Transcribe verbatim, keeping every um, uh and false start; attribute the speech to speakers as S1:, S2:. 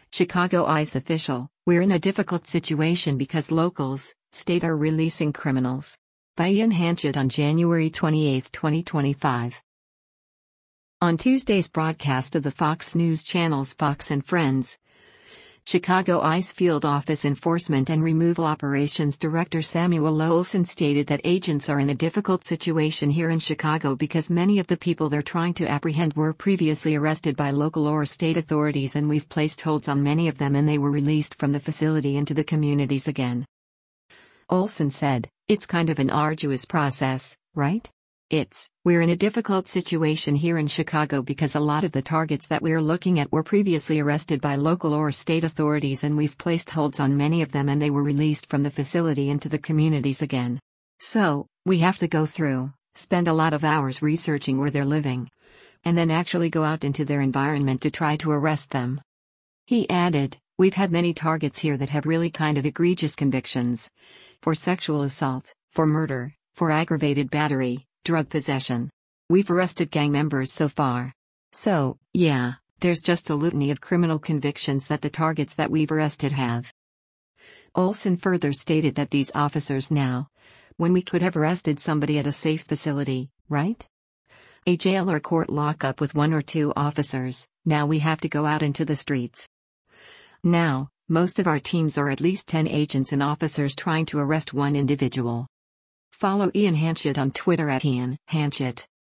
S1: Chicago ICE official, we're in a difficult situation because locals, state are releasing criminals. By Ian Hanchett on January twenty-eighth, twenty twenty-five. On Tuesday's broadcast of the Fox News Channel's Fox and Friends, Chicago ICE Field Office Enforcement and Removal Operations Director Samuel Olson stated that agents are in a difficult situation here in Chicago because many of the people they're trying to apprehend were previously arrested by local or state authorities, and we've placed holds on many of them and they were released from the facility into the communities again. Olson said, "It's kind of an arduous process, right? It's, we're in a difficult situation here in Chicago because a lot of the targets that we're looking at were previously arrested by local or state authorities and we've placed holds on many of them and they were released from the facility into the communities again. So, we have to go through, spend a lot of hours researching where they're living, and then actually go out into their environment to try to arrest them." He added, "We've had many targets here that have really kind of egregious convictions. For sexual assault, for murder, for aggravated battery, drug possession. We've arrested gang members so far. So, yeah, there's just a litany of criminal convictions that the targets that we've arrested have." Olson further stated that these officers now, when we could have arrested somebody at a safe facility, right? A jail or court lockup with one or two officers, now we have to go out into the streets. Now, most of our teams are at least ten agents and officers trying to arrest one individual. Follow Ian Hanchett on Twitter at Ian Hanchett.